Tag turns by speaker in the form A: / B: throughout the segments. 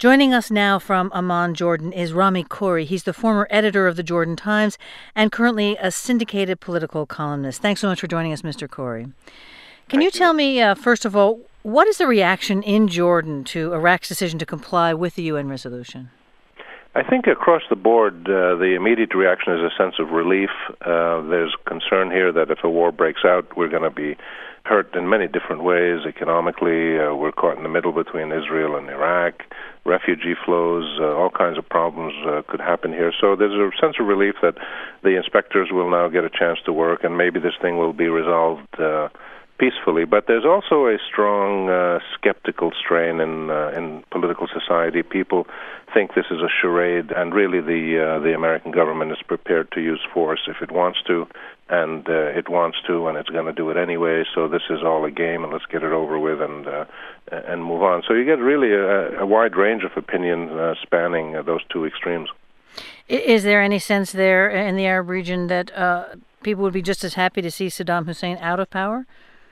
A: Joining us now from Amman, Jordan, is Rami Khouri. He's the former editor of the Jordan Times and currently a syndicated political columnist. Thanks so much for joining us, Mr. Khouri. Can you tell me, first of all, what is the reaction in Jordan to Iraq's decision to comply with the UN resolution?
B: I think across the board, the immediate reaction is a sense of relief. There's concern here that if a war breaks out, we're going to be hurt in many different ways. Economically, we're caught in the middle between Israel and Iraq. Refugee flows, all kinds of problems could happen here. So there's a sense of relief that the inspectors will now get a chance to work, and maybe this thing will be resolved peacefully. But there's also a strong skeptical strain in political society. People think this is a charade, and really the American government is prepared to use force if it wants to, and it wants to, and it's going to do it anyway. So this is all a game, and let's get it over with and move on. So you get really a wide range of opinion spanning those two extremes.
A: Is there any sense there in the Arab region that people would be just as happy to see Saddam Hussein out of power?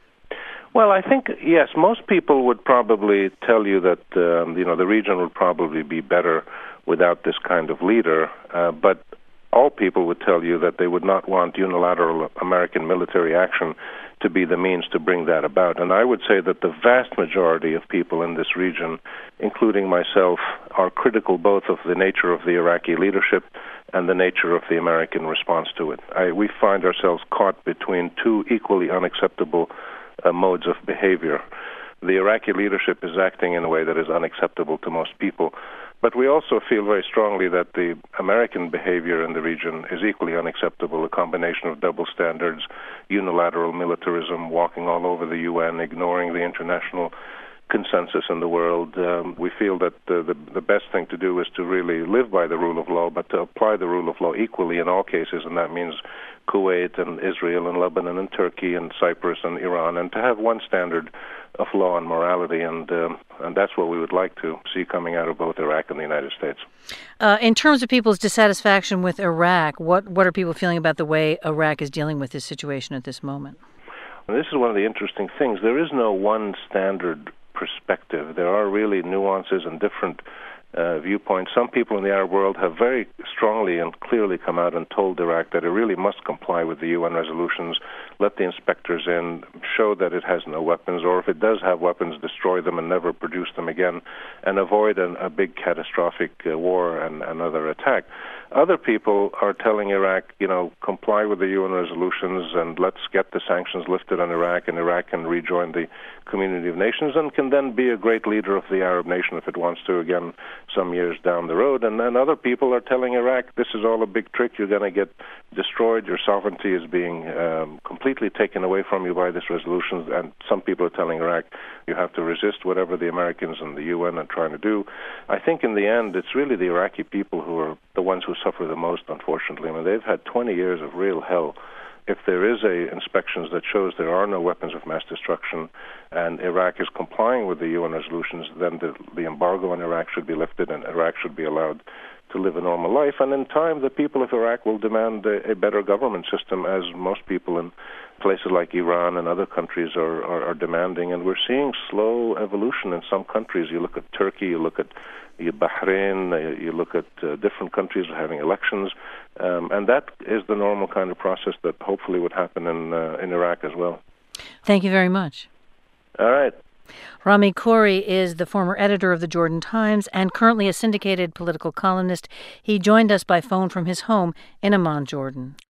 B: Well, I think, yes, most people would probably tell you that, the region would probably be better without this kind of leader, but all people would tell you that they would not want unilateral American military action to be the means to bring that about. And I would say that the vast majority of people in this region, including myself, are critical both of the nature of the Iraqi leadership and the nature of the American response to it. We find ourselves caught between two equally unacceptable modes of behavior. The Iraqi leadership is acting in a way that is unacceptable to most people, but we also feel very strongly that the American behavior in the region is equally unacceptable, a combination of double standards, unilateral militarism, walking all over the UN, ignoring the international consensus in the world. We feel that the best thing to do is to really live by the rule of law, but to apply the rule of law equally in all cases, and that means Kuwait and Israel and Lebanon and Turkey and Cyprus and Iran, and to have one standard of law and morality, and that's what we would like to see coming out of both Iraq and the United States.
A: In terms of people's dissatisfaction with Iraq, what are people feeling about the way Iraq is dealing with this situation at this moment?
B: And this is one of the interesting things. There is no one standard perspective. There are really nuances and different viewpoints. Some people in the Arab world have very strongly and clearly come out and told Iraq that it really must comply with the UN resolutions, let the inspectors in, show that it has no weapons, or if it does have weapons, destroy them and never produce them again, and avoid a big catastrophic war and another attack. Other people are telling Iraq, comply with the UN resolutions and let's get the sanctions lifted on Iraq, and Iraq can rejoin the community of nations and can then be a great leader of the Arab nation if it wants to again some years down the road. And then other people are telling Iraq, this is all a big trick, you're going to get destroyed, your sovereignty is being completely taken away from you by this resolution. And some people are telling Iraq, you have to resist whatever the Americans and the UN are trying to do. I think in the end, it's really the Iraqi people who are the ones who suffer the most, unfortunately. I mean, they've had 20 years of real hell. If there is inspections that shows there are no weapons of mass destruction and Iraq is complying with the UN resolutions, then the embargo on Iraq should be lifted and Iraq should be allowed to live a normal life. And in time, the people of Iraq will demand a better government system, as most people in places like Iran and other countries are demanding. And we're seeing slow evolution in some countries. You look at Turkey, you look at Bahrain, you look at different countries having elections, and that is the normal kind of process that hopefully would happen in Iraq as well.
A: Thank you very much.
B: All right.
A: Rami Khouri is the former editor of the Jordan Times and currently a syndicated political columnist. He joined us by phone from his home in Amman, Jordan.